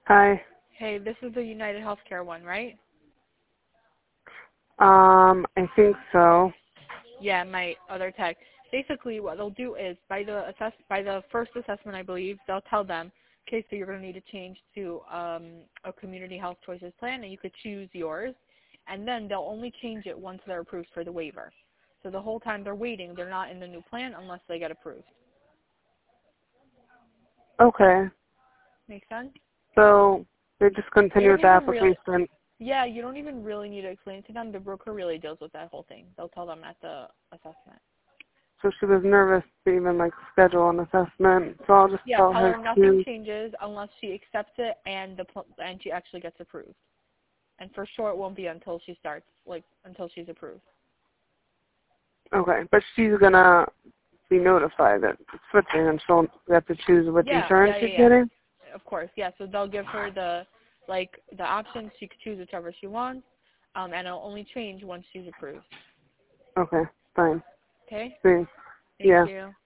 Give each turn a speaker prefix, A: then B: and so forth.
A: Hi.
B: Hey, this is the United Healthcare one, right?
A: I think so.
B: Yeah, my other tech. Basically, what they'll do is by the first assessment, I believe, they'll tell them, okay, so you're going to need to change to a community health choices plan, and you could choose yours, and then they'll only change it once they're approved for the waiver. So the whole time they're waiting, they're not in the new plan unless they get approved.
A: Okay.
B: Make sense?
A: So they just
B: You
A: continue
B: don't
A: with the
B: even really,
A: application.
B: yeah, you don't even really need to explain it to them. The broker really deals with that whole thing. They'll tell them at the assessment.
A: So she was nervous to even schedule an assessment. So I'll just
B: Yeah,
A: tell
B: tell
A: her
B: her nothing
A: to.
B: changes unless she accepts it and and she actually gets approved. And for sure it won't be until she starts, until she's approved.
A: Okay, but she's gonna be notified that it's switching, and she'll have to choose which
B: Yeah,
A: insurance
B: yeah, yeah,
A: she's
B: yeah.
A: getting.
B: Of course, yeah. So they'll give her the options. She could choose whichever she wants, and it'll only change once she's approved.
A: Okay, fine.
B: Okay?
A: Thanks.
B: Thank
A: Yeah.
B: you.